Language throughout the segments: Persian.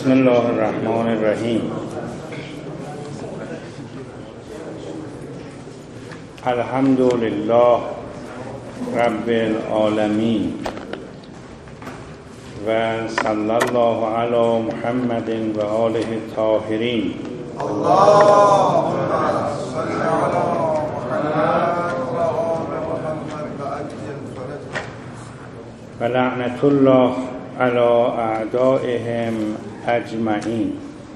بسم الله الرحمن الرحیم. الحمد لله رب العالمین و صلی الله علی محمد و آله الطاهرین. اللهم صل علی محمد و آل محمد و عجل فرجهم و لعنت الله علی اعدائهم اجمعین.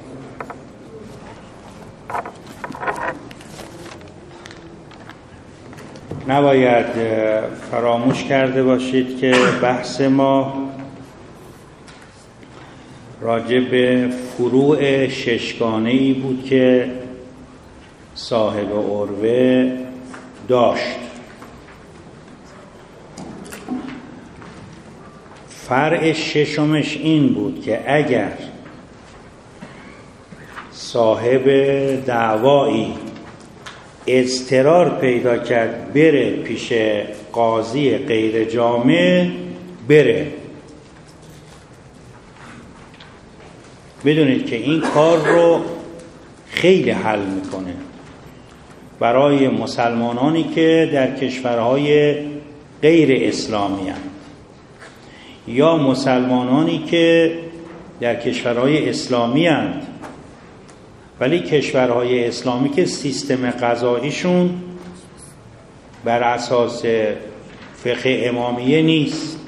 نباید فراموش کرده باشید که بحث ما راجع به فروع ششگانه‌ای بود که صاحب عروه داشت. فرع ششمش این بود که اگر صاحب دعوایی اضطرار پیدا کرد بره پیش قاضی غیر جامع، بره. بدونید که این کار رو خیلی حل میکنه برای مسلمانانی که در کشورهای غیر اسلامی هستند یا مسلمانانی که در کشورهای اسلامی هستند ولی کشورهای اسلامی که سیستم قضاییشون بر اساس فقه امامیه نیست،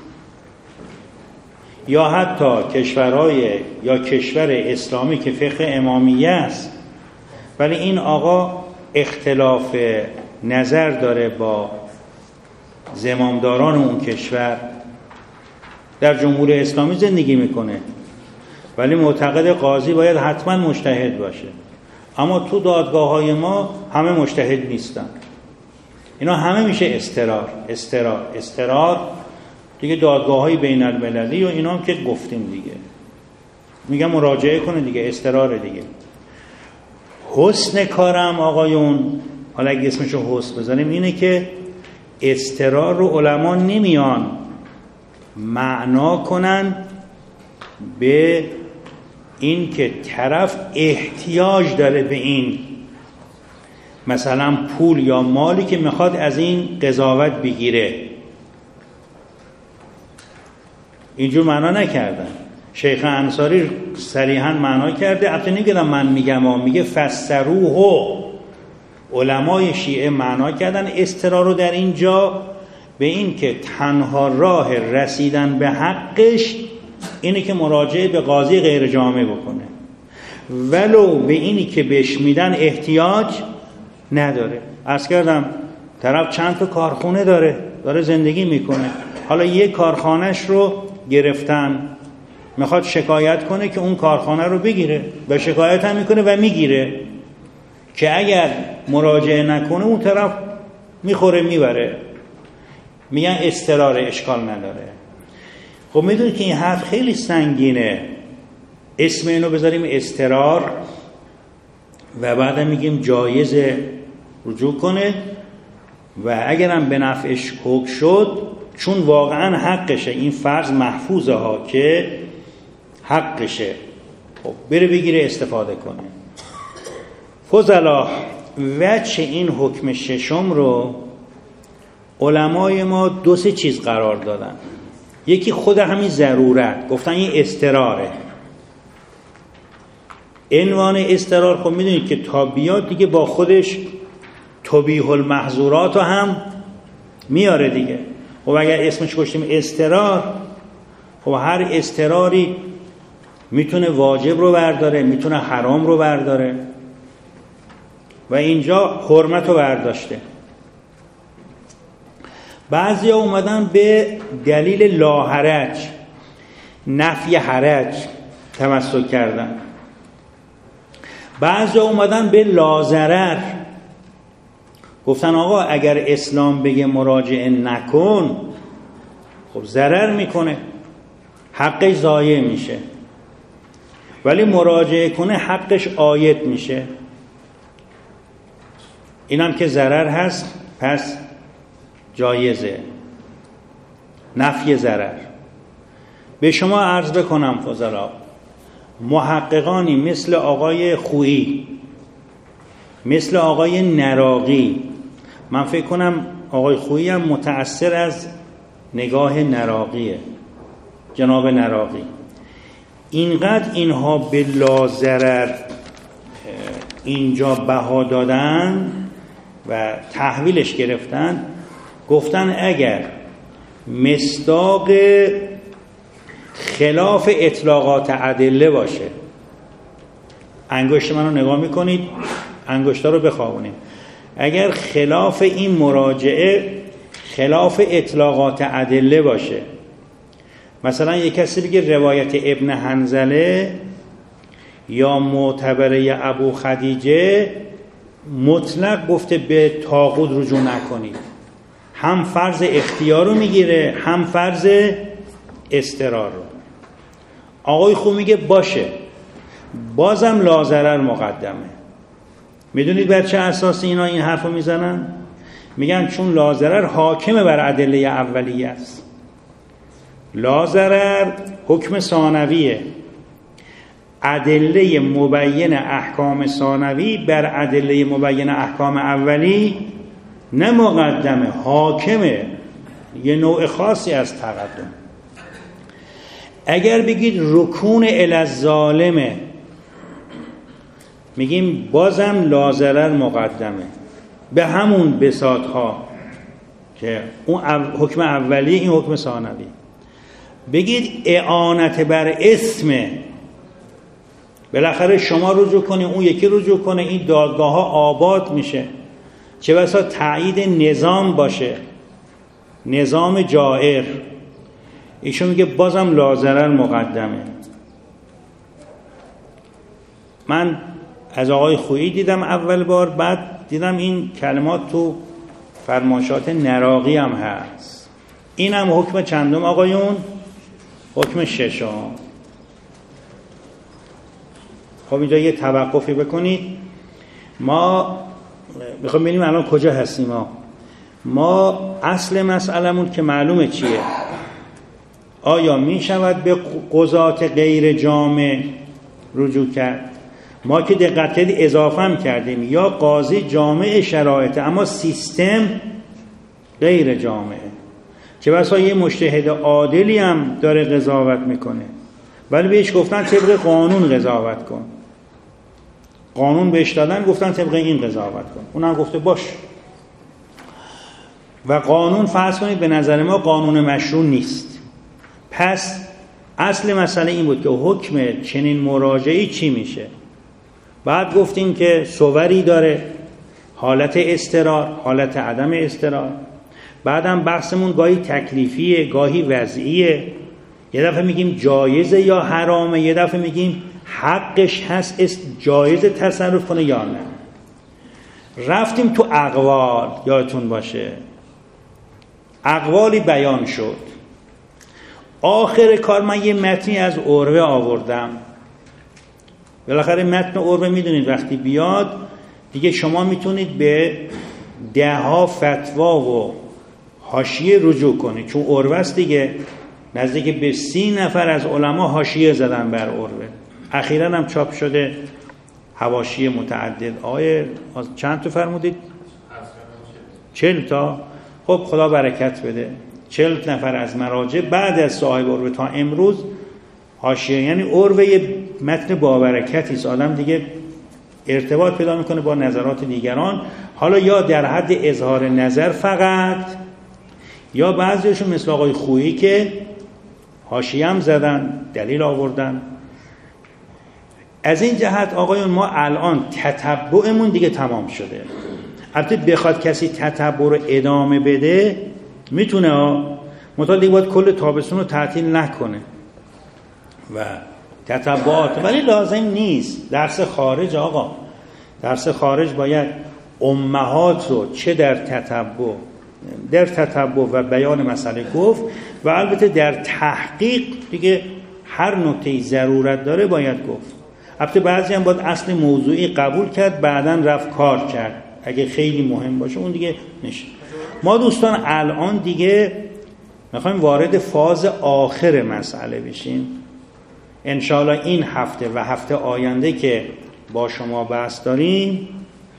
یا حتی کشور اسلامی که فقه امامیه است ولی این آقا اختلاف نظر داره با زمامداران اون کشور، در جمهوری اسلامی زندگی میکنه ولی معتقد قاضی باید حتما مجتهد باشه، اما تو دادگاه‌های ما همه مجتهد نیستن. اینا همه میشه استرار دیگه. دادگاه‌های بین المللی و اینا هم که گفتیم دیگه، میگم مراجعه کنه دیگه، استرار دیگه. حسن کارم آقایون، حالا اگه اسمشو حسن بزنیم، اینه که استرار رو علما نمیان معنا کنن به این که طرف احتیاج داره به این مثلا پول یا مالی که میخواد از این قضاوت بگیره. اینجور معنا نکردن. شیخ انصاری صریحا معنا کرده، البته نمیگم من میگم، میگه فسروه. علمای شیعه معنا کردن استرار رو در اینجا به این که تنها راه رسیدن به حقش اینه که مراجعه به قاضی غیر جامع بکنه، ولو به اینی که بهش میدن احتیاج نداره. عرض کردم طرف چند تا کارخونه داره زندگی میکنه، حالا یک کارخانهش رو گرفتن، میخواد شکایت کنه که اون کارخانه رو بگیره و شکایت هم میکنه و میگیره، که اگر مراجعه نکنه اون طرف میخوره میبره. میگن استرار، اشکال نداره. خب میدونید که این حرف خیلی سنگینه. اسم اینو بذاریم استرار و بعد میگیم جایز رجوع کنه و اگرم به نفعش حکم شد، چون واقعا حقشه، این فرض محفوظه ها که حقشه، خب بره بگیره استفاده کنه. فضلا وجه این حکم ششم رو علمای ما دو سه چیز قرار دادن. یکی خود همین ضرورت، گفتن این استراره. عنوان استرار خب میدونید که تا بیاد دیگه با خودش تبیح المحظورات رو هم میاره دیگه. خب اگر اسمش گذاشتیم استرار، خب هر استراری میتونه واجب رو برداره، میتونه حرام رو برداره و اینجا حرمت رو برداشته. بعضی ها اومدن به دلیل لاحرج، نفی حرج تمسک کردن. بعضی ها اومدن به لازرر، گفتن آقا اگر اسلام بگه مراجعه نکن، خب ضرر میکنه، حقش ضایع میشه، ولی مراجعه کنه حقش عاید میشه. اینم که ضرر هست پس جایزه، نفی ضرر. به شما عرض بکنم فضلا، محققانی مثل آقای خویی، مثل آقای نراقی، من فکر کنم آقای خویی هم متأثر از نگاه نراقیه، جناب نراقی، اینقدر اینها به لاضرر اینجا بها دادن و تحویلش گرفتن، گفتن اگر مصداق خلاف اطلاقات ادله باشه، انگشت منو نگاه میکنید، انگشتا رو بخوابونید، اگر خلاف این مراجعه خلاف اطلاقات ادله باشه، مثلا یک کسی بگه روایت ابن حنظله یا معتبره ابو خدیجه مطلق گفته به طاغوت رجوع نکنید، هم فرض اختیار رو میگیره هم فرض استقرار رو. آقای خوب میگه باشه، بازم لاضرر مقدمه. میدونید بر چه اساس اینا این حرف رو میزنن؟ میگن چون لاضرر حاکمه بر ادله اولیه است. لاضرر حکم ثانویه، ادله مبین احکام ثانوی بر ادله مبین احکام اولی نه مقدمه، حاکمه، یه نوع خاصی از تقدم. اگر بگید رکون الی الظالمه، میگیم بازم لاضرر مقدمه به همون بساطها که اون حکم اولی این حکم ثانوی. بگید اعانت بر اسمه، بالاخره شما رجوع کنی اون یکی رجوع کنه، این دادگاه ها آباد میشه، چه بسا تایید نظام باشه، نظام جائر. ایشون میگه بازم لاضرر مقدمه. من از آقای خویی دیدم اول بار، بعد دیدم این کلمات تو فرمایشات نراقی هم هست. این هم حکم چندم آقایون؟ حکم ششم. خب اینجا یه توقفی بکنید. ما میخوام ببینیم الان کجا هستیم. ما اصل مسئلمون که معلومه چیه. آیا می شود به قضات غیر جامع رجوع کرد؟ ما که دقت کردید اضافه هم کردیم، یا قاضی جامع شرایط اما سیستم غیر جامعه، چه بسا یه مجتهد عادلی هم داره قضاوت میکنه ولی بهش گفتن طبق قانون قضاوت کن، قانون بهش دادن گفتن طبق این قضاوت کن، اونم گفته باش. و قانون فرض کنید به نظر ما قانون مشروع نیست. پس اصل مسئله این بود که حکم چنین مراجعی چی میشه. بعد گفتیم که صوری داره، حالت اضطرار، حالت عدم اضطرار. بعدم بحثمون گاهی تکلیفیه، گاهی وضعیه. یه دفعه میگیم جایزه یا حرامه، یه دفعه میگیم حقش هست جایز تصرف کنه یا نه. رفتیم تو اقوال، یادتون باشه اقوالی بیان شد. آخر کار من یه متنی از عروه آوردم. بالاخره متن عروه میدونید وقتی بیاد دیگه شما میتونید به 10 فتوا و حاشیه رجوع کنید، چون عروه است دیگه. نزدیک به 30 نفر از علما حاشیه زدن بر عروه. اخیراً هم چاپ شده حواشی متعدد. چند تا فرمودید؟ 40 تا. خب خدا برکت بده. 40 نفر از مراجع بعد از صاحب عروه تا امروز حاشیه، یعنی عروه یه متن با برکتی است، آدم دیگه ارتباط پیدا میکنه با نظرات دیگران، حالا یا در حد اظهار نظر فقط، یا بعضیشون مثل آقای خویی که حاشیه هم زدن، دلیل آوردن. از این جهت آقایون ما الان تتبعمون دیگه تمام شده. البته بخواد کسی تتبع رو ادامه بده میتونه، مطال دیگه باید کل تابستون رو تعطیل نکنه و تتبعات، ولی لازم نیست. درس خارج آقا، درس خارج باید امهات رو چه در تتبع و بیان مسئله گفت، و البته در تحقیق دیگه هر نکته ضرورت داره باید گفت. البته بعضی هم باید اصل موضوعی قبول کرد بعداً رفت کار کرد، اگه خیلی مهم باشه اون دیگه نشه. ما دوستان الان دیگه میخوایم وارد فاز آخر مسئله بشیم. انشاءالله این هفته و هفته آینده که با شما بحث داریم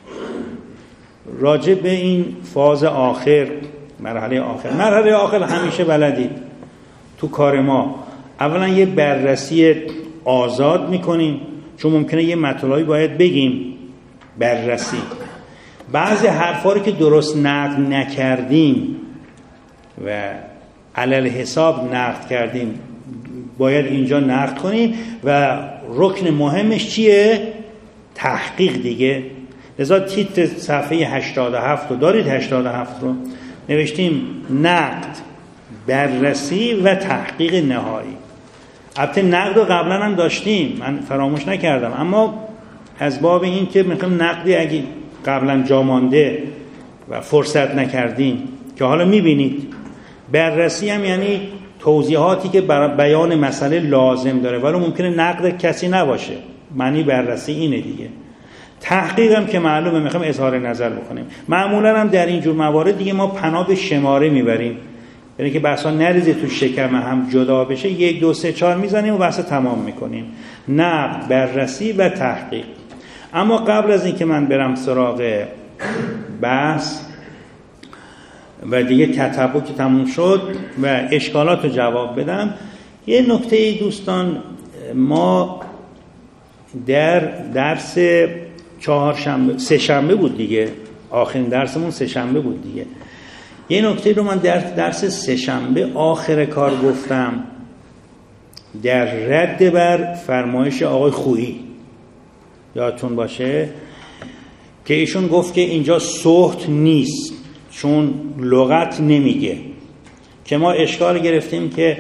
راجع به این فاز آخر، مرحله آخر همیشه بلدید تو کار ما اولا یه بررسی آزاد میکنیم، چون ممکنه یه مطلبی باید بگیم بررسی، بعضی حرفا رو که درست نقد نکردیم و علل حساب نقد کردیم باید اینجا نقد کنیم و رکن مهمش چیه؟ تحقیق دیگه. لذا تیتر صفحه 87 رو دارید، 87 رو نوشتیم نقد، بررسی و تحقیق نهایی. البته نقد رو قبلا هم داشتیم، من فراموش نکردم، اما از باب این که میخوایم نقدی اگه قبلا جا مانده و فرصت نکردیم که حالا میبینید. بررسی هم یعنی توضیحاتی که برای بیان مسئله لازم داره ولی ممکنه نقد کسی نباشه، معنی بررسی اینه دیگه. تحقیق هم که معلومه میخوایم اظهار نظر بکنیم. معمولا هم در اینجور موارد دیگه ما پناه به شماره میبریم، یعنی که بحثا نریزه تو شکم هم جدا بشه، 1 2 3 4 میزنیم و بحث تمام میکنیم. نقد، بررسی و تحقیق. اما قبل از اینکه من برم سراغ بحث و دیگه تتبع که تموم شد و اشکالات رو جواب بدم، یه نکته دوستان، ما در درس سه شنبه بود دیگه، آخرین درسمون سه شنبه بود دیگه، یه نکته رو من در درس سه شنبه آخر کار گفتم در رد بر فرمایش آقای خویی، یادتون باشه که ایشون گفت که اینجا سحت نیست چون لغت نمیگه، که ما اشکال گرفتیم که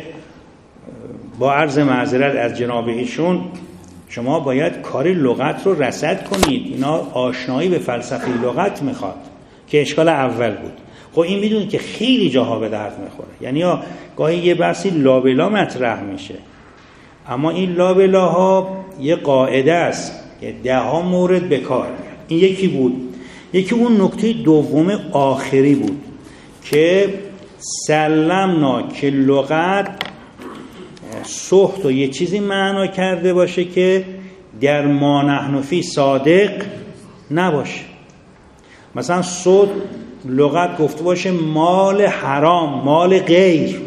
با عرض معذرت از جناب ایشون شما باید کار لغت رو رصد کنید، اینا آشنایی به فلسفه لغت میخواد، که اشکال اول بود. خب این میدونید که خیلی جاها به درد میخوره، یعنی گاهی یه بحثی لابلا مطرح میشه اما این لابلاها یه قاعده است که 10 مورد به کار میاد. این یکی بود. یکی اون نکته دوم آخری بود که سلمنا که لغت سحت و یه چیزی معنا کرده باشه که در ما نحن فی صادق نباشه. مثلا سود لغت گفته باشه مال حرام، مال غیر،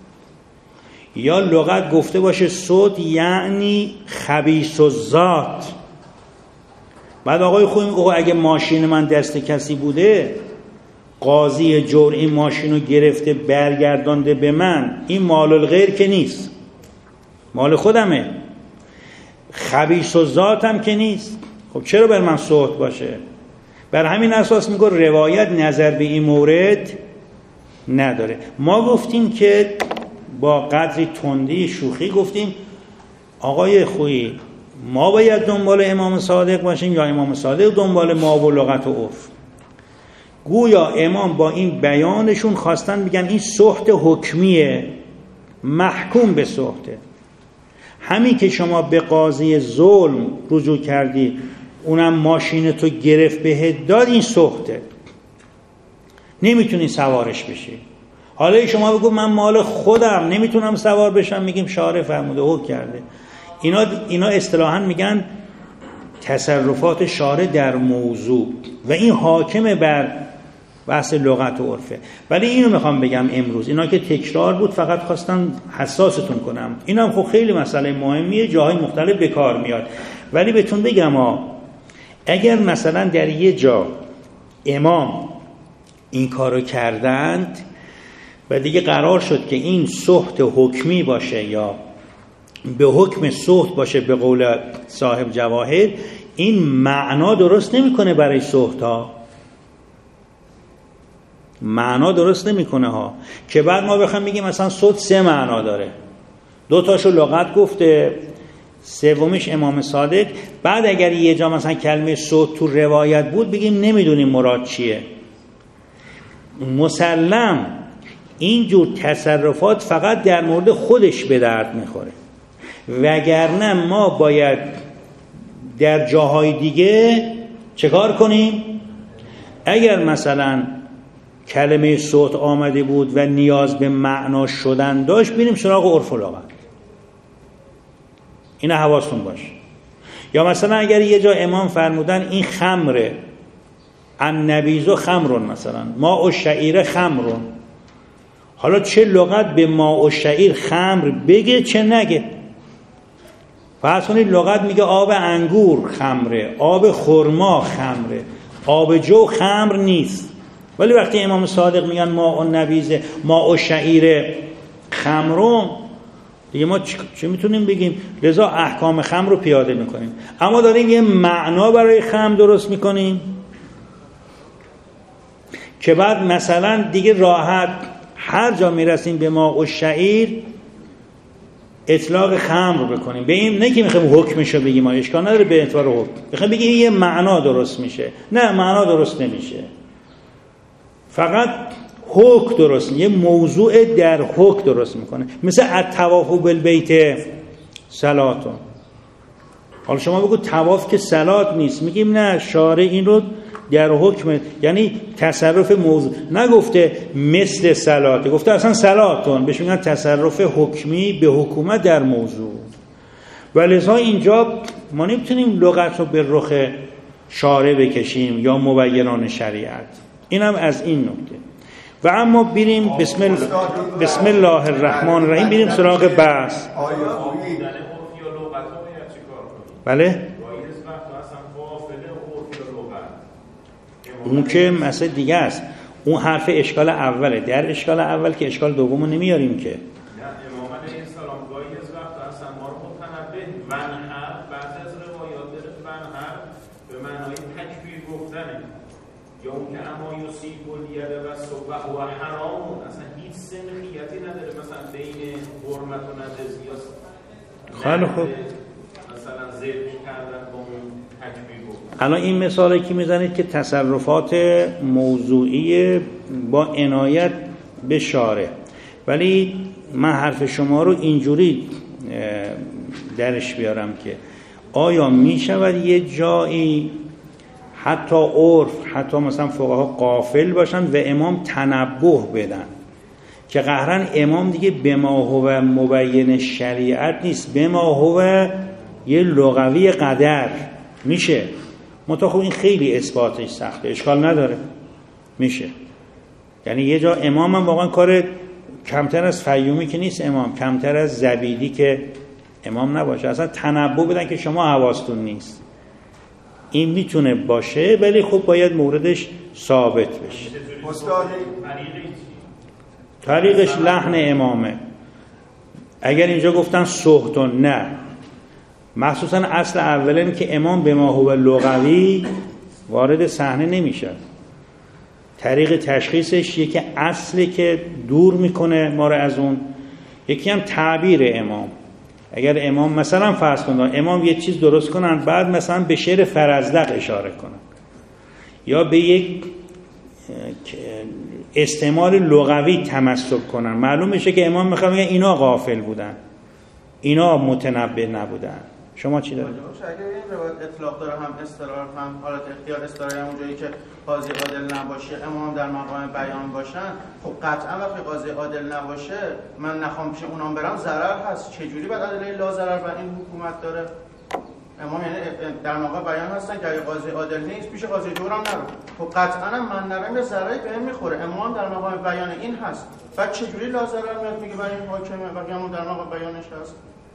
یا لغت گفته باشه سود یعنی خبیث الذات. بعد آقای خوبی میگه اگه ماشین من دست کسی بوده، قاضی جور این ماشین رو گرفته برگردانده به من، این مال الغیر که نیست، مال خودمه، خبیث الذات هم که نیست. خب چرا بر من سحت باشه؟ بر همین اساس میگه روایت نظر به این مورد نداره. ما گفتیم که با قدری تندی شوخی گفتیم آقای خویی ما باید دنبال امام صادق باشیم یا امام صادق دنبال ما و لغت و عرف؟ گویا امام با این بیانشون خواستن بگن این سحت حکمیه، محکوم به سحته. همین که شما به قاضی ظلم رجوع کردی، اونم ماشین تو گرفت بهت داد، این سحته، نمیتونی سوارش بشی. حالا شما بگو من مال خودم نمیتونم سوار بشم، میگیم شارع فرموده حکم کرده. اینا اصطلاحاً میگن تصرفات شارع در موضوع و این حاکم بر بحث لغت و عرفه. ولی اینو میخوام بگم امروز، اینا که تکرار بود فقط خواستم حساستون کنم، اینا هم خب خیلی مسئله مهمیه، جاهای مختلف به کار میاد. ولی بهتون بگم اگر مثلا در یه جا امام این کارو کردند و دیگه قرار شد که این سحت حکمی باشه یا به حکم سحت باشه به قول صاحب جواهر، این معنا درست نمیکنه برای سحت ها، معنا درست نمیکنه ها، که بعد ما بخوام بگیم مثلا سحت 3 معنا داره، 2 تاشو لغت گفته، 3میش امام صادق. بعد اگر یه جا مثلا کلمه سحت تو روایت بود بگیم نمیدونیم مراد چیه. مسلم اینجور تصرفات فقط در مورد خودش به درد میخوره، وگرنه ما باید در جاهای دیگه چه کار کنیم؟ اگر مثلا کلمه صوت آمده بود و نیاز به معنا شدن داشت، بریم سراغ عرف و لغت. اینا حواستون باشه. یا مثلا اگر یه جا امام فرمودن این خمره، النبیذ خمرون، مثلا ماء الشعیر خمرون، حالا چه لغت به ماء الشعیر خمر بگه چه نگه. فرض کنید لغت میگه آب انگور خمره، آب خرما خمره، آب جو خمر نیست. ولی وقتی امام صادق میگن ماء النبیذ ماء الشعیر خمرون، دیگه ما چه میتونیم بگیم؟ لذا احکام خمر رو پیاده میکنیم، اما داریم یه معنا برای خمر درست میکنیم که بعد مثلا دیگه راحت هر جا میرسیم به ماء الشعیر اطلاق خمر بکنیم. به این نه که میخوایم حکمشو بگیم، ما اشکال نداره به اعتبار حکم، میخوایم بگیم یه معنا درست میشه. نه، معنا درست نمیشه، فقط حکم درست، یه موضوع در حکم درست میکنه. مثل الطواف بالبیت صلاتون. حالا شما بگو طواف که صلات نیست، میگیم نه، شارع این رو در حکم، یعنی تصرف موضوع، نگفته مثل صلات، گفته اصلا صلاتون، بهش میگن تصرف حکمی به حکومت در موضوع. ولذا اینجا ما نمیتونیم لغت رو به رخ شارع بکشیم یا مبینان شریعت. اینم از این نکته. و اما بریم بسم الله الرحمن الرحیم، بریم سراغ بحث. بله؟ اون که مسئله دیگه است، اون حرف اشکال اوله. در اشکال اول که اشکال دومو نمیاریم که. نه، امام علیه السلام گاهی از وقت اصلا ما رو متنبه منحر، بعضی از روایات داره منحر به معنای تکبیر گفتنه، یا اون که اما یصیب الیده و صبح و حرام، اصلا هیچ سنخیتی نداره مثلا بین حرمت و نجس یا خیلی خوب، مثلا ذبح کردن با اون تکبیر گفتن. الان این مثالی که میزنید که تصرفات موضوعی با عنایت به شارع، ولی من حرف شما رو اینجوری درش بیارم که آیا میشود یه جایی حتی عرف، حتی مثلا فقها غافل باشن و امام تنبه بدن که قهرن امام دیگه بما هو مبین شریعت نیست، بما هو یه لغوی قدر میشه. منتها خب این خیلی اثباتش سخته، اشکال نداره، میشه. یعنی یه جا امام هم واقعا کار کمتر از فیومی که نیست، امام کمتر از زبیدی که امام نباشه، اصلا تنبه بدن که شما حواستون نیست. این میتونه باشه، ولی خب باید موردش ثابت بشه. طریقش لحن امامه. اگر اینجا گفتن سهتون، نه، مخصوصا اصل اولین که امام به ما هو لغوی وارد صحنه نمیشه. طریق تشخیصش یکی اصلی که دور میکنه ما رو از اون، یکی هم تعبیر امام. اگر امام مثلا فرض کنن امام یه چیز درست کنن، بعد مثلا به شعر فرزدق اشاره کنن یا به یک استعمال لغوی تمسک کنن، معلوم میشه که امام میخواد بگه اینا غافل بودن، اینا متنبه نبودن. شما چی دارید؟ اگر این روایت اطلاق داره هم استقرار هم حالت اختیار استقرار، هم اونجایی که قاضی عادل نباشه امام در مقام بیان باشن، خب قطعا وقتی قاضی عادل نباشه من نخوام پیش اونام برم ضرر هست. چجوری بعد ادله لا ضرر و این حکومت داره؟ امام یعنی در مقام بیان هستن که اگه قاضی عادل نیست پیش قاضی جور هم نرو، خب قطعا من نرم یه ضرری بهم میخوره. امام در مقام بیان این هست، بعد چجوری لا ضرر میاد میگه برای این حاکمه و امام در مقام بیانش هست؟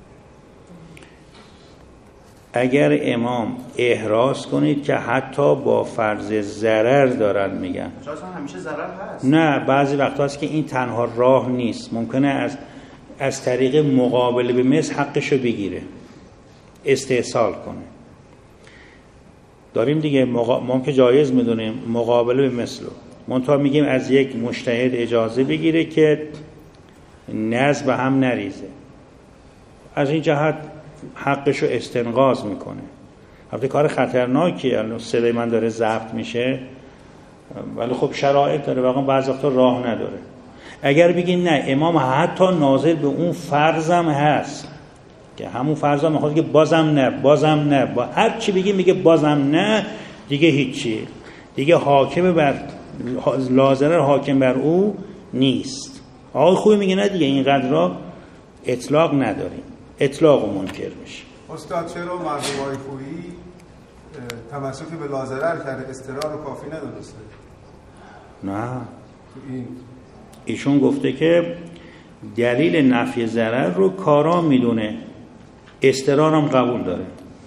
اگر امام احراز کنید که حتی با فرض ضرر دارن میگن، اصلا همیشه ضرر هست. نه، بعضی وقتا هست که این تنها راه نیست، ممکنه از طریق مقابله به مثل حقشو بگیره، استحصال کنه. داریم دیگه ما که جایز میدونیم مقابله به مثلو، منتها میگیم از یک مجتهد اجازه بگیره که نزد به هم نریزه، از این جهت حقشو استنقاض میکنه. البته کار خطرناکیه، الان صدای من داره ضبط میشه، ولی خب شرایط داره، واقعا بعضی وقتا راه نداره. اگر بگین نه امام حتی ناظر به اون فرضم هست که همون فرضم میخواد که بازم نه با هر چی بگیم میگه بازم نه، دیگه هیچی، دیگه حاکم بر لازره حاکم بر او نیست. آقای خوبی میگه نه دیگه اینقدر را اطلاق نداریم، اطلاق منکر میشه. استاد چرا مرحوم خویی تمسک به لازرر کرده، استرار رو کافی ندونسته؟ نه، ایشون گفته که دلیل نفی ضرر رو کارا میدونه، استرار هم قبول داره.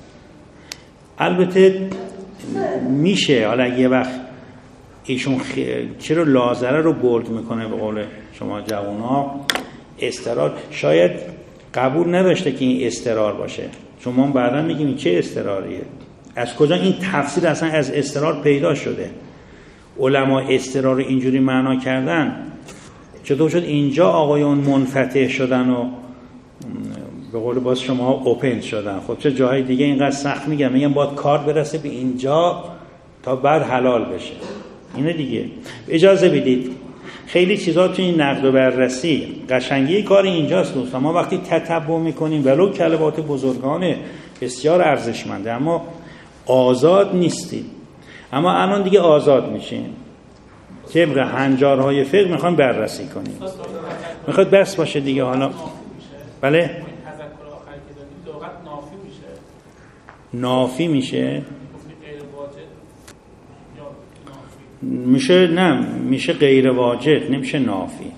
البته میشه حالا یه وقت ایشون چرا لازرر رو برد میکنه، به قول شما جوونا استرار شاید قبول نداشته که این استرار باشه، چون ما بعدا میگیم این چه استراریه، از کجا این تفسیر اصلا از استرار پیدا شده. علما استرار رو اینجوری معنا کردن، چطور شد اینجا آقایون منفتح شدن و به قول باز شما اوپن شدن؟ خب چه جاهای دیگه اینقدر سخت میگم باید کار برسه به اینجا تا بعد حلال بشه. اینه دیگه. اجازه بدید خیلی چیزا تو این نقد و بررسی قشنگی کار اینجاست دوستان. ما وقتی تتبع میکنیم ولو کلمات بزرگان بسیار ارزشمنده اما آزاد نیستیم، اما الان دیگه آزاد میشیم. طبق هنجارهای فقه میخوام بررسی کنیم، میخواد بس باشه دیگه. حالا بله نافی میشه میشه، نه میشه غیر واجد، نمیشه نافی.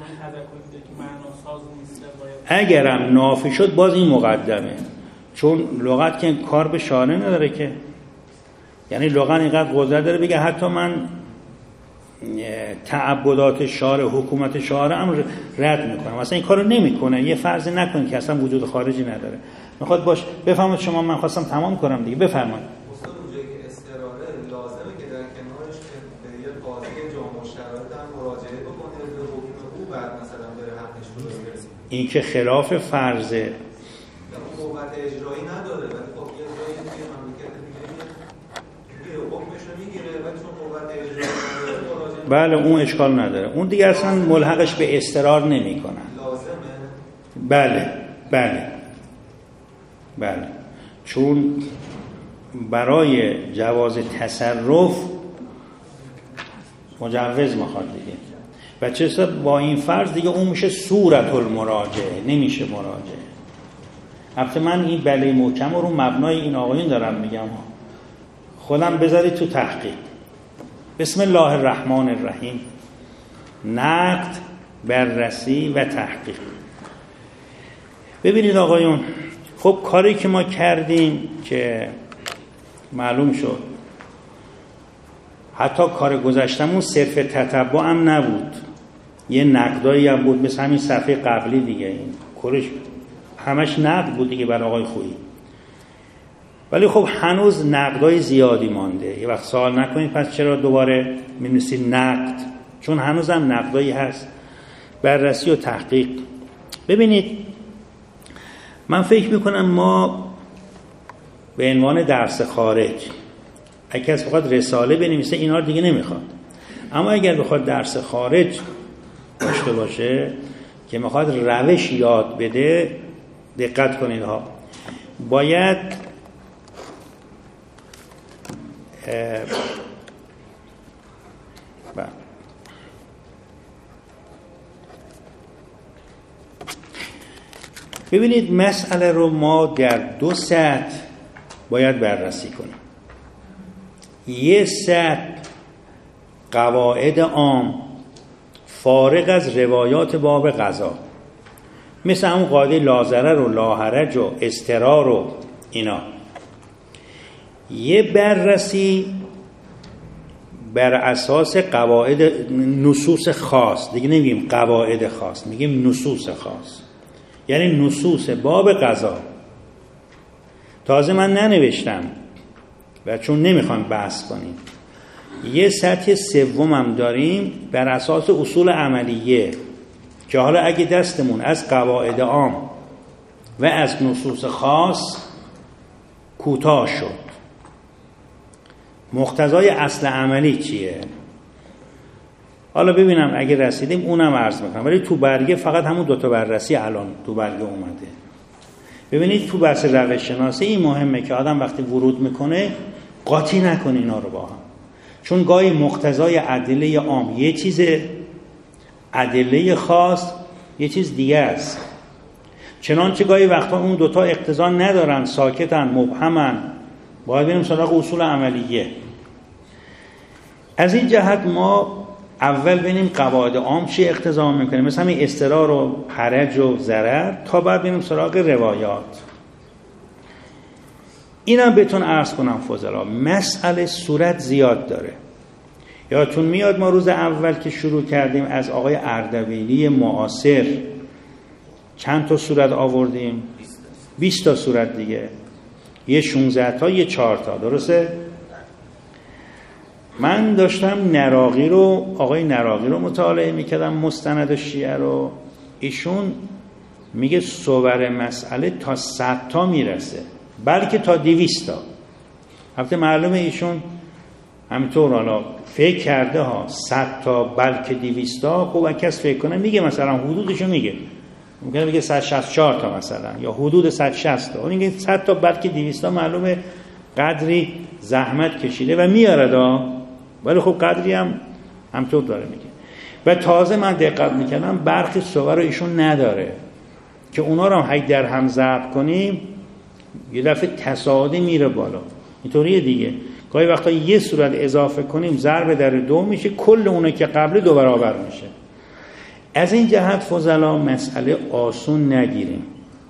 اگرم نافی شد باز این مقدمه، چون لغت که کار به شارع نداره که، یعنی لغت اینقدر قدرت داره بگه حتی من تعبدات شارع، حکومت شارع هم رد میکنم، اصلا این کارو نمیکنه. یه فرض نکنید که اصلا وجود خارجی نداره. میخواد باش بفهمید شما، من خواستم تمام کنم دیگه، بفرمایید. استاد اونجایی که استراره لازمه که در کنارش که به یه قاضی جامع الشرایط هم مراجعه بکنه به حکم او، بعد مثلا بره حقش رو برسه. این که خلاف فرضه، قوت اجرایی نداره، ولی خب یه جایی توی مملکت دیگه حکمش رو میگیره، ولی چون قوت اجرایی نداره مراجعه. بله اون اشکال نداره، اون دیگه اصلا ملحقش به استرار نمیکنن. لازمه. بله چون برای جواز تصرف مجوز میخواد دیگه. و چه با این فرض دیگه اون میشه صورت المراجعه، نمیشه مراجعه. البته من این بله محکم رو مبنای این آقایون دارم میگم، خودم بذارید تو تحقیق. بسم الله الرحمن الرحیم. نقد، بررسی و تحقیق. ببینید آقایون، خب کاری که ما کردیم که معلوم شد، حتی کار گذشتمون صرف تتبع هم نبود، یه نقدایی هم بود، مثل همین صفحه قبلی دیگه، این کارش همش نقد بود دیگه بر آقای خویی. ولی خب هنوز نقدای زیادی مانده. یه وقت سوال نکنید پس چرا دوباره می‌نویسید نقد، چون هنوز هم نقدایی هست. بررسی و تحقیق. ببینید من فکر میکنم ما به عنوان درس خارج، اگه کسی بخواد رساله بنویسه اینا رو دیگه نمیخواد، اما اگر بخواد درس خارج داشته باشه که میخواد روش یاد بده، دقت کنید ها، باید ببینید مسئله رو ما در دو سطح باید بررسی کنیم. یه سطح قواعد عام فارغ از روایات باب قضا، مثل همون قاعده لازرر و لاحرج و استرار و اینا. یه بررسی بر اساس قواعد نصوص خاص، دیگه نمیگیم قواعد خاص، میگیم نصوص خاص، یعنی نصوص باب قضا. تازه من ننوشتم و چون نمیخوام بحث کنیم. یه سطح سوم هم داریم بر اساس اصول عملیه که حالا اگه دستمون از قواعد عام و از نصوص خاص کوتاه شد، مقتضای اصل عملی چیه؟ حالا ببینم اگه رسیدیم اونم عرض میکنم، ولی تو برگه فقط همون دوتا بررسی الان تو برگه اومده. ببینید تو بحث روش شناسی این مهمه که آدم وقتی ورود میکنه قاطی نکنه اینا رو با هم، چون گاهی مقتضای ادله عام یه چیزه، ادله خاص یه چیز دیگه است. چنانچه گاهی وقتا اون دوتا اقتضا ندارن، ساکتن، مبهمن، باید بریم سراغ اصول عملیه. از این جهت ما اول ببینیم قواعد عام چی اقتضا میکنه، مثل همین اضطرار و حرج و ضرر، تا بعد بریم سراغ روایات. اینم بهتون عرض کنم فضلا، مسئله صورت زیاد داره. یادتون میاد ما روز اول که شروع کردیم از آقای اردبیلی معاصر چند تا صورت آوردیم؟ 20 تا صورت دیگه، یه 16 تا، یه 4 تا، درسته؟ من داشتم نراقی رو، آقای نراقی رو مطالعه میکردم، مستند شیعه رو. ایشون میگه صور مسئله تا 100 تا میرسه، بلکه تا 200 تا. البته معلومه ایشون همینطور حالا فکر کرده ها، 100 تا بلکه 200 تا. خب اگه کس فکر کنه میگه مثلا حدودشو میگه، ممکنه بگه 164 تا مثلا، یا حدود 160 تا. اون میگه 100 تا بلکه 200 تا، معلومه قدری زحمت کشیده و میاره دا، ولی خب قدری هم همطور داره میگه. و تازه من دقت میکردم برخی صور رو ایشون نداره که اونا رو هم در هم ضرب کنیم یه دفعه تصاعدی میره بالا. اینطوریه دیگه، گاهی وقتا یه صورت اضافه کنیم ضرب در 2 میشه، کل اونه که قبل 2 برابر میشه. از این جهت فضلا مسئله آسون نگیریم.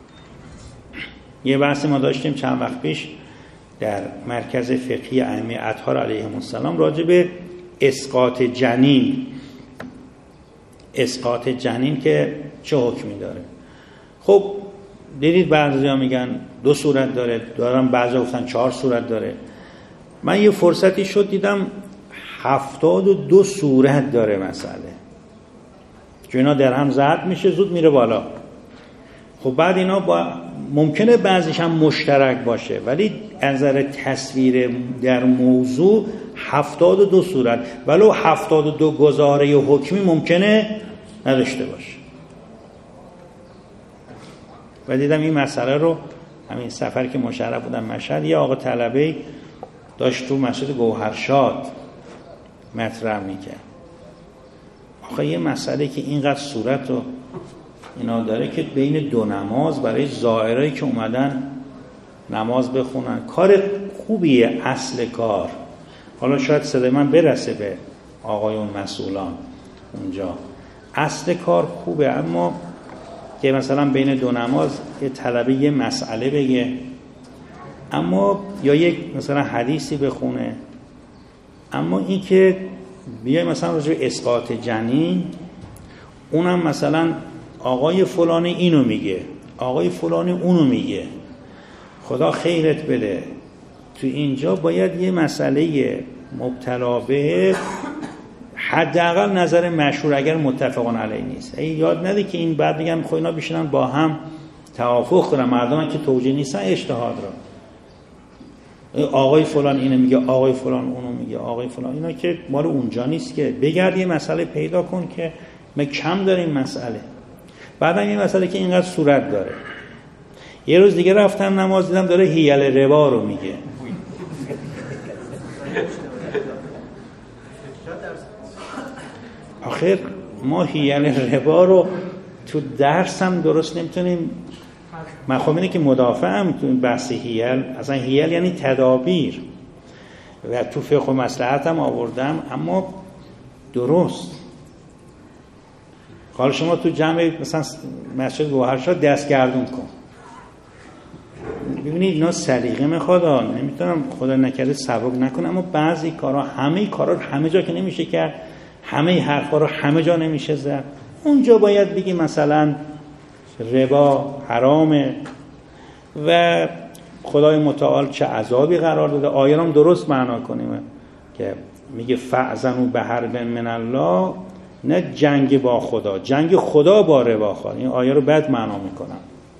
یه بحث ما داشتیم چند وقت پیش در مرکز فقهی ائمه اطهار علیهم السلام راجع به اسقاط جنین. اسقاط جنین که چه حکمی داره؟ خب دیدید بعضیا میگن 2 صورت داره، دارن بعضیا گفتن 4 صورت داره. من یه فرصتی شد دیدم 72 صورت داره مسئله، که اینا در هم ضرب میشه زود میره بالا. خب بعد اینا ممکنه بعضیش هم مشترک باشه، ولی از نظر تصویر در موضوع 72 صورت، ولو 72 گزاره حکمی ممکنه نداشته باشه. و دیدم این مسئله رو همین سفر که مشرف بودم مشهد، یه آقا طلبه‌ای داشت تو مسجد گوهرشاد مطرح میکرد. آخه یه مسئله که اینقدر صورت و اینا داره که بین 2 نماز برای زائرایی که اومدن نماز بخونن، کار خوبیه اصل کار. حالا شاید صدای من برسه به آقایون مسئولان اونجا، اصل کار خوبه، اما که مثلا بین 2 نماز یه طلبه یه مسئله بگه، اما یا یک مثلا حدیثی بخونه، اما این که بیای مثلا راجع به اسقاط جنین، اونم مثلا آقای فلانی اینو میگه، آقای فلانی اونو میگه، خدا خیرت بده. تو اینجا باید یه مسئله مبتلا به حداقل نظر مشهور اگر متفقان علیه نیست. یاد نده که این بعد میگن خب اینا بشینن با هم توافق کنن، مردم که توجیه نیستن اجتهاد را، آقای فلان اینو میگه، آقای فلان اونو میگه، آقای فلان، اینا که مال اونجا نیست که. بگرد یه مسئله پیدا کن که ما کم داریم مسئله. بعدم یه مسئله که اینقدر صورت داره. یه روز دیگه رفتم نماز دیدم داره حیل ربا رو میگه. آخر ما حیل ربا رو تو درس هم درست نمیتونیم. من خب اینه که مدافعم تو بحث حیل، اصلا حیل یعنی تدابیر و تو فقه و مصلحت هم آوردم، اما درست. حالا شما تو جمع مثلا مسجد گوهرشاد دستگردون کن، ببینید اینا سلیقه میخواد، نمیتونم خدا نکرده سبک نکنم، اما بعضی کارا، همه کارا رو همه جا که نمیشه کرد، همه حرفا رو همه جا نمیشه زد. اونجا باید بگی مثلا ربا حرامه و خدای متعال چه عذابی قرار داده. آیه رو درست معنا کنیم که میگه فاذنوا بحرب من الله، نه جنگ با خدا، جنگ خدا با ربا خواه. این آیه رو بد معنا میکنم.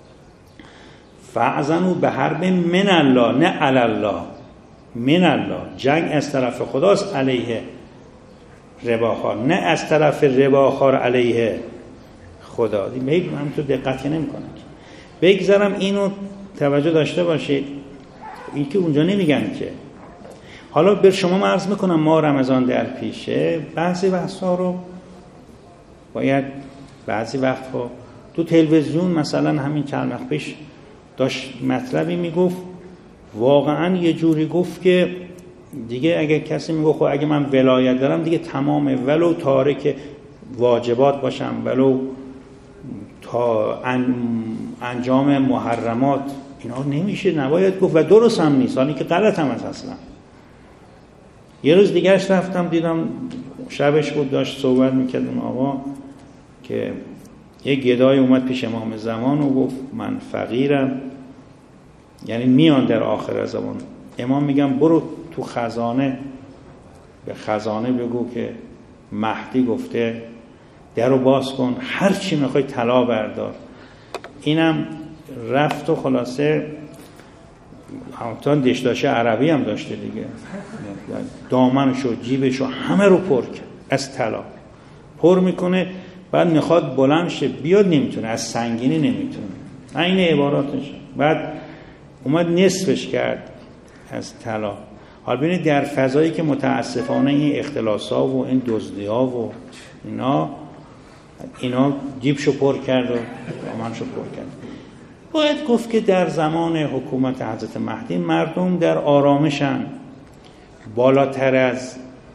فاذنوا بحرب من الله، نه علی الله، من الله، جنگ از طرف خداست علیه رباخوار، نه از طرف رباخوار علیه خدا. من تو دقتی نمی کنم. بگذارم اینو توجه داشته باشید، این که اونجا نمیگن که. حالا به شما عرض میکنم ما رمضان در پیشه، بعضی بحثا رو باید بعضی وقت رو تو تلویزیون مثلا همین چند وقت پیش داشت مطلبی میگفت، واقعا یه جوری گفت که دیگه اگه کسی میگفت اگه من ولایت دارم دیگه تمامه، ولو تارک واجبات باشم، ولو تا انجام محرمات، اینا نمیشه، نباید گفت و درست هم نیست، حالی که غلط هم اصلا. یه روز دیگهش رفتم دیدم شبش بود داشت صحبت میکرد اون آقا که یه گدای اومد پیش امام زمان و گفت من فقیرم، یعنی میان در آخر زمان. امام میگم برو تو خزانه، به خزانه بگو که مهدی گفته درو باز کن، هر چی میخوای طلا بردار. اینم رفت و خلاصه همونطور دشداشه عربی هم داشته دیگه، دامنشو جیبشو همه رو پر کرد از طلا، پر میکنه، بعد میخواد بلند شه بیاد نمیتونه، از سنگینی نمیتونه، این عباراتش. بعد اومد نصفش کرد از طلا. حالا ببینید در فضایی که متاسفانه این اختلاس‌ها و این دزدی‌ها و اینا جیبشو پر کرد و دامنشو پر کرد. باید گفت که در زمان حکومت حضرت مهدی مردم در آرامشن، بالاتر از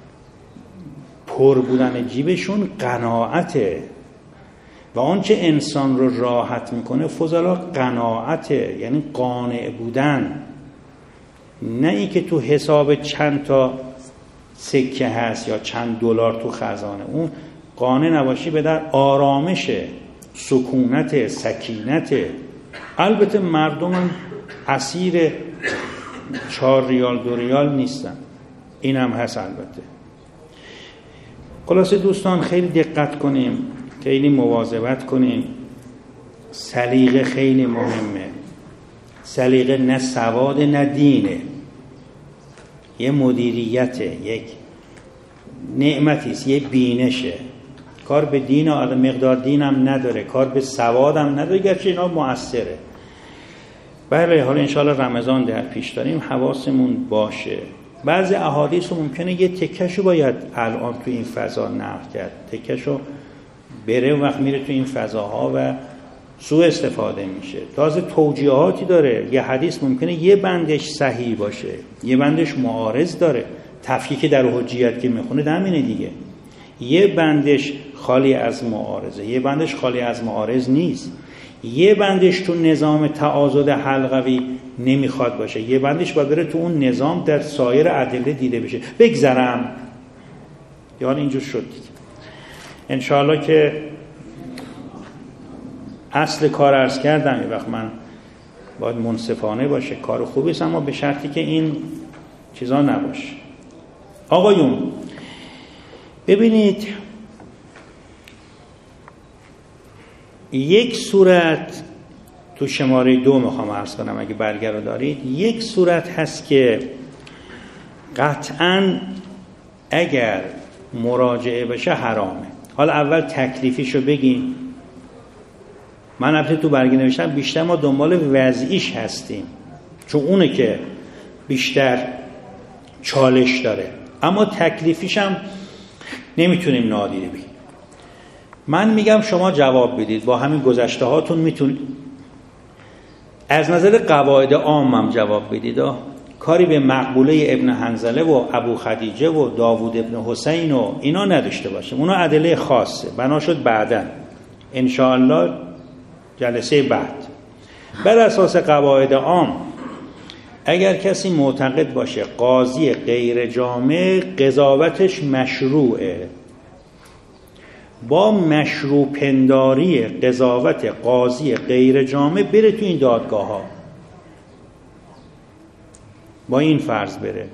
پر بودن جیبشون قناعته و آنچه انسان رو راحت میکنه فضلا قناعته، یعنی قانع بودن، نه ای که تو حساب چند تا سکه هست یا چند دلار تو خزانه، اون قانع نباشی به در آرامشه، سکونت، سکینت. البته مردم هم اسیر 4 ریال 2 ریال نیستن، این هم هست البته. خلاصه دوستان خیلی دقت کنیم، خیلی مواظبت کنیم. سلیقه خیلی مهمه. سلیقه نه سواد نه دینه، یه مدیریته، یک نعمتیست، یه بینشه. کار به دین و مقدار دینم نداره، کار به سوادم نداره، گرچه اینا مؤثره. بله حالا انشاءالله رمضان در پیش داریم، حواسمون باشه. بعضی احادیث رو ممکنه یه تکشو باید الان تو این فضا نقل کرد، تکشو بره وقت میره تو این فضاها و سوء استفاده میشه. تازه توجیهاتی داره، یه حدیث ممکنه یه بندش صحیح باشه، یه بندش معارض داره. تفکیک در حجیت که میخونه همینه دیگه، یه بندش خالی از معارضه، یه بندش خالی از معارض نیست، یه بندش تو نظام تعاضد حلقوی نمیخواد باشه، یه بندش باید بره تو اون نظام در سایر ادله دیده بشه. بگذرم یعنی اینجور شد انشاءالله که اصل کار عرض کردم. یه وقت من باید منصفانه باشه، کار خوبیست، اما به شرطی که این چیزا نباشه. آقایون ببینید، یک صورت تو شماره 2 میخوام عرض کنم اگه برگه رو دارید. یک صورت هست که قطعاً اگر مراجعه بشه حرامه. حالا اول تکلیفیشو بگیم. من البته تو برگه نوشتم بیشتر ما دنبال وضعیش هستیم چون اونه که بیشتر چالش داره، اما تکلیفیش هم نمیتونیم نادیده بگیریم. من میگم شما جواب بدید، با همین گذشته هاتون میتونید از نظر قواعد عام هم جواب بدید. کاری به مقبوله ابن حنظله و ابو خدیجه و داوود ابن حسین و اینا نداشته باشیم، اونا ادله خاصه، بنا شد بعداً انشاءالله جلسه بعد. بر اساس قواعد عام اگر کسی معتقد باشه قاضی غیر جامع قضاوتش مشروعه، با مشروع پنداری قضاوت قاضی غیر جامع بره تو این دادگاه ها، با این فرض بره.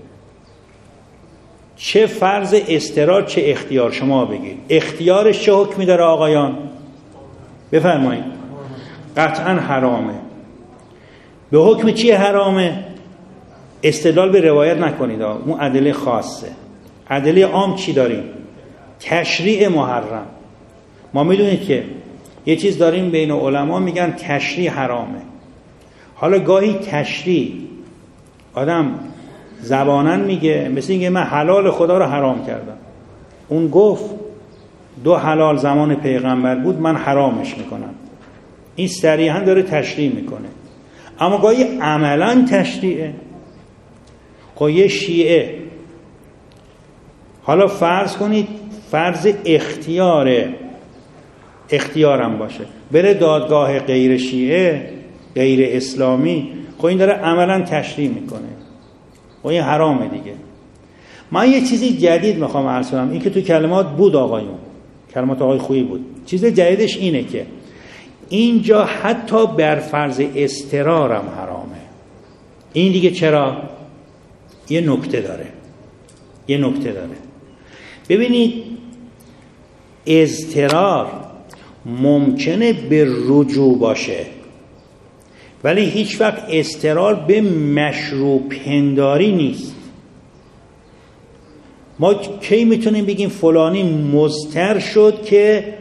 چه فرض استرار چه اختیار، شما بگید اختیارش چه حکمی داره آقایان؟ بفرمایید. قطعا حرامه. به حکم چیه حرامه؟ استدلال به روایت نکنید، اون ادله خاصه. ادله عام چی داریم؟ تشریع محرم. ما میدونید که یه چیز داریم بین علما میگن تشریع حرامه. حالا گاهی تشریع آدم زبانن میگه، مثل اینکه من حلال خدا رو حرام کردم. اون گفت 2 حلال زمان پیغمبر بود، من حرامش میکنم. این صریحا داره تشریح میکنه، اما گاهی عملا تشریعه. یه شیعه، حالا فرض کنید فرض اختیارم باشه، بره دادگاه غیر شیعه غیر اسلامی، این داره عملا تشریح میکنه، این حرامه دیگه. من یه چیزی جدید میخوام عرض کنم، این که تو کلمات بود آقایون، کلمات آقای خویی بود، چیز جدیدش اینه که اینجا حتی بر فرض اضطرارم حرامه. این دیگه چرا؟ یه نکته داره. ببینید اضطرار ممکنه به رجوع باشه، ولی هیچ وقت اضطرار به مشروع پنداری نیست. ما کی میتونیم بگیم فلانی مضطر شد که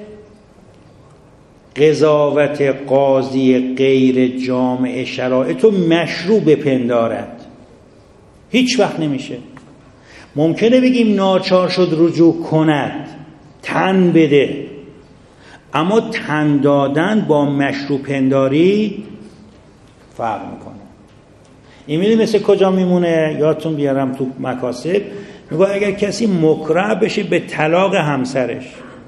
قضاوت قاضی غیر جامع شرایط رو مشروع بپندارد؟ هیچ وقت نمیشه. ممکنه بگیم ناچار شد رجوع کند، تن بده، اما تن دادن با مشروع پنداری فرق میکنه. این میدونی مثل کجا میمونه؟ یادتون بیارم تو مکاسب میگه اگر کسی مکره بشه به طلاق همسرش،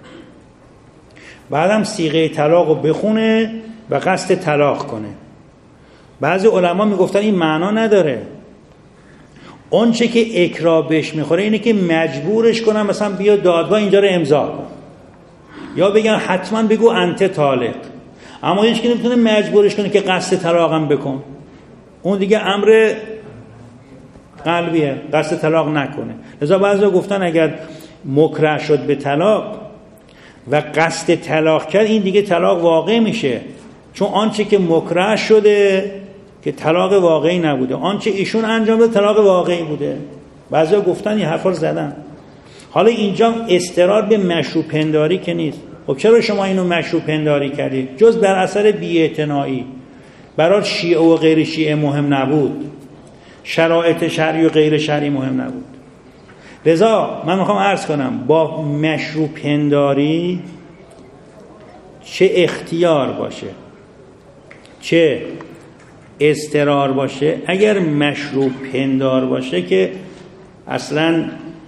بعدم صیغه طلاق رو بخونه و قصد طلاق کنه، بعضی علما میگفتن این معنا نداره. اون چه که اکراه بهش میخوره اینه که مجبورش کنن مثلا بیا دادگاه اینجا رو امضا کن، یا بگن حتما بگو انت طالق، اما هیچ کی نمیتونه مجبورش کنه که قصد طلاقم بکن. اون دیگه امر قلبیه، قصد طلاق نکنه. لذا بعضیا گفتن اگر مکره شد به طلاق و قصد طلاق کرد، این دیگه طلاق واقع میشه، چون آنچه که مکره شده که طلاق واقعی نبوده، آنچه ایشون انجام داد طلاق واقعی بوده. بعضیا گفتن این حرفا رو زدن. حالا اینجا اضطرار به مشروع پنداری که نیست. خب چرا شما اینو مشروع پنداری کردید؟ جز بر اثر بی‌اعتنایی. برای شیعه و غیر شیعه مهم نبود، شرایط شرعی و غیر شرعی مهم نبود. لذا من میخوام عرض کنم با مشروع پنداری چه اختیار باشه چه اضطرار باشه، اگر مشروع پندار باشه که اصلا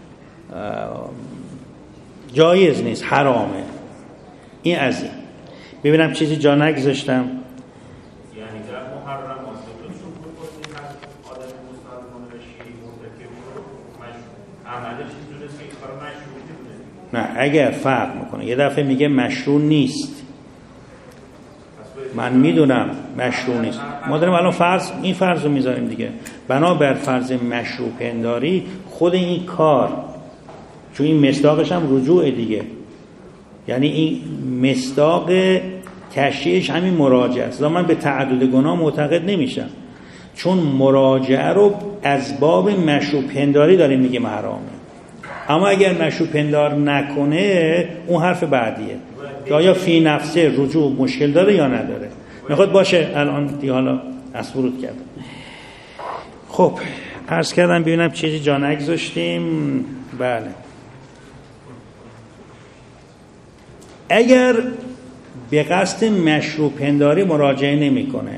جایز نیست، حرامه. این از این. ببینم چیزی جا نگذاشتم. یعنی در محرم آسفتون بکنید آدم مسلمان و شیعی مرتکب رو عملش اینجوریست که این کار مشروع بوده. نه، اگر فرق میکنه یه دفعه میگه مشروع نیست، من میدونم مشروع نیست، ما داریم الان این فرض رو میذاریم دیگه. بنابر فرض مشروع پنداری خود این کار، چون این مصداقش هم رجوع دیگه، یعنی این مصداق تشریعش همین مراجعه است. من به تعدد گناه معتقد نمیشم، چون مراجعه رو از باب مشروع پنداری داریم میگیم حرامه. اما اگر مشروع پندار نکنه اون حرف بعدیه که آیا فی نفسه رجوع مشکل داره یا نداره. میخواد باشه الان دیگه حالا از ورود کردم. خب عرض کردم ببینم چیزی جا نگذاشتیم. بله، اگر به قصد مشروع پنداری مراجعه نمیکنه،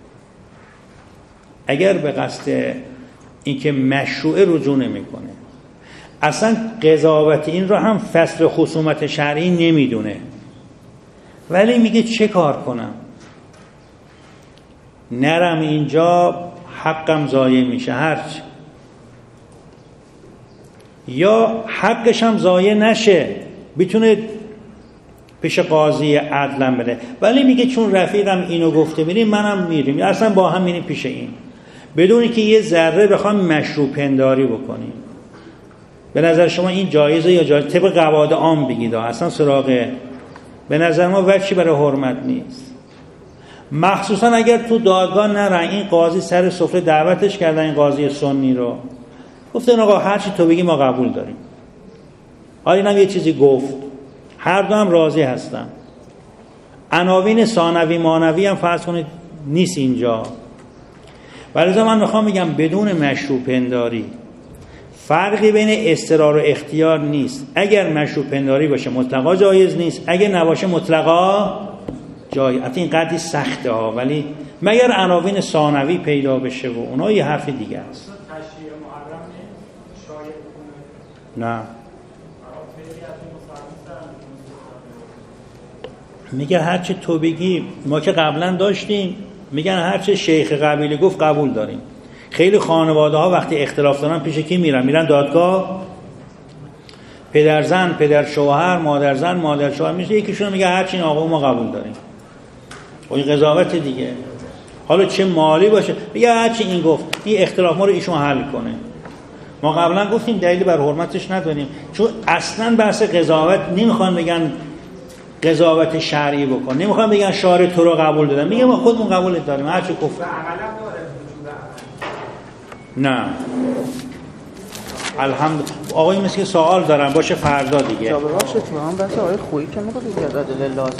اگر به قصد اینکه مشروع رجوع نمیکنه، اصلا قضاوت این رو هم فصل خصومت شرعی نمیدونه، ولی میگه چه کار کنم، نرم اینجا حقم ضایع میشه هرچی، یا حقش هم ضایع نشه بتونه پیش قاضی عدلم بره، ولی میگه چون رفیقم اینو گفته میریم منم میریم، اصلا با هم میریم پیش این، بدون که یه ذره بخوام مشروع پنداری بکنیم. به نظر شما این جایزه یا جایزه؟ طبق قواعد عام بگید، اصلا سراغ به نظر ما وجهی برای حرمت نیست. مخصوصا اگر تو دادگاه نرن، این قاضی سر سفره دعوتش کردن، این قاضی سنی رو گفتن آقا هر چی تو بگی ما قبول داریم. حالا اینم یه چیزی گفت، هر دو هم راضی هستن. عناوین ثانوی مانوی هم فرض کنید نیست اینجا. ولی من میخوام بگم بدون مشروع پنداری فرقی بین اضطرار و اختیار نیست. اگر مشروع پنداری باشه مطلقا جایز نیست، اگر نباشه مطلقا جای حتی این قدری سخته ها، ولی مگر عناوین ثانوی پیدا بشه و اونها یه حرف دیگه است. تشریع محرم شایع نه میگه هرچه تو بگی، ما که قبلا داشتیم میگن هرچه شیخ قبیله گفت قبول داریم. خیلی خانواده ها وقتی اختلاف دارن پیش کی میرن دادگاه؟ پدر زن، پدر شوهر، مادر زن، مادر شوهر میشه، یکیشون میگه هرچی این آقا ما قبول داریم. و این قضاوت دیگه، حالا چه مالی باشه میگه هرچی این گفت، این اختلاف ما رو ایشون حل کنه. ما قبلا گفتیم دلیلی بر حرمتش نداریم، چون اصلا بحث قضاوت نمیخوان بگن قضاوت شرعی بکن، نمیخوان بگن شارع تو رو قبول دادن، میگه ما خودمون قبول داریم هرچی گفت. نه الحمدلله. آقای مثل سوال دارم باشه فردا دیگه. جا ببخشید تو هم بحث آقای خویی که میگه دیگه دلیل لازم